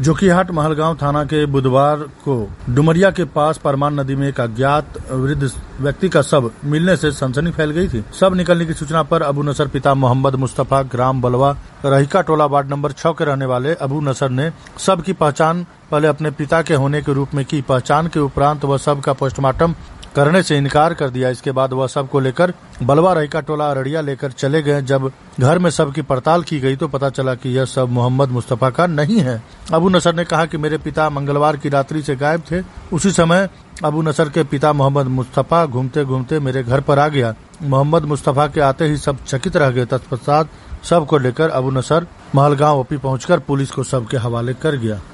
जोकीहाट महलगांव थाना के बुधवार को डुमरिया के पास परमान नदी में एक अज्ञात वृद्ध व्यक्ति का शव मिलने से सनसनी फैल गई थी। शव निकलने की सूचना पर अबू नसर पिता मोहम्मद मुस्तफा ग्राम बलवा रहिका टोला वार्ड नंबर 6 के रहने वाले अबू नसर ने शव की पहचान पहले अपने पिता के होने के रूप में की। पहचान के उपरांत वह शव का पोस्टमार्टम करने से इनकार कर दिया। इसके बाद वह शव को लेकर बलवा रहिका टोला अररिया लेकर चले गए। जब घर में शव की पड़ताल की गई तो पता चला कि यह शव मोहम्मद मुस्तफा का नहीं है। अबू नसर ने कहा कि मेरे पिता मंगलवार की रात्रि से गायब थे। उसी समय अबू नसर के पिता मोहम्मद मुस्तफा घूमते घूमते मेरे घर पर आ गया। मोहम्मद मुस्तफा के आते ही सब चकित रह गए। तत्पश्चात शव को लेकर अबू नसर महलगांव ओपी पहुंचकर पुलिस को शव के हवाले कर गया।